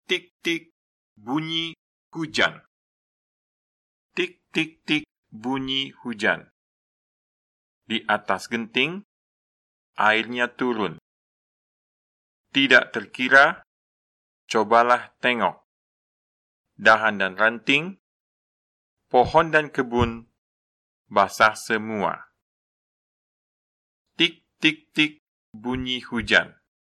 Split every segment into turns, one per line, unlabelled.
Tik-tik bunyi hujan. Tik-tik-tik bunyi hujan. Di atas genting, airnya turun. Tidak terkira, cobalah tengok. Dahan dan ranting, pohon dan kebun, basah semua. Tik-tik-tik bunyi hujan.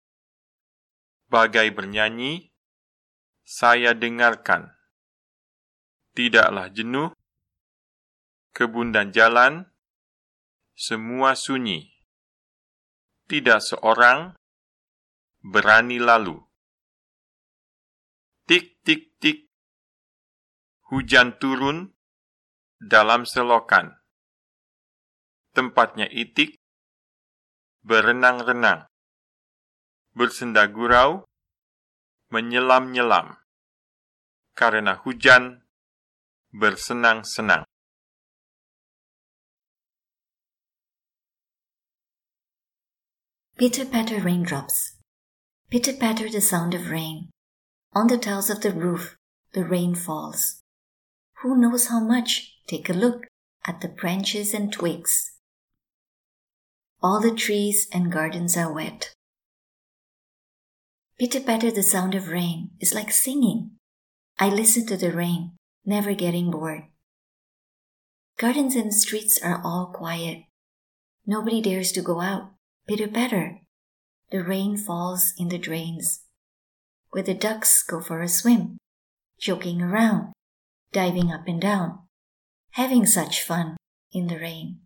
Bagai bernyanyi, saya dengarkan. Tidaklah jenuh, kebun dan jalan, semua sunyi. Tidak seorang berani lalu. Tik-tik-tik, hujan turun dalam selokan. Tempatnya itik, berenang-renang, bersenda gurau, menyelam-nyelam. Karena hujan, bersenang-senang.
Pitter-patter raindrops. Pitter-patter the sound of rain. On the tiles of the roof, the rain falls. Who knows how much? Take a look at the branches and twigs. All the trees and gardens are wet. Pitter-patter the sound of rain is like singing. I listen to the rain, never getting bored. Gardens and streets are all quiet. Nobody dares to go out. Pitter-patter. The rain falls in the drains, where the ducks go for a swim, joking around, diving up and down, having such fun in the rain.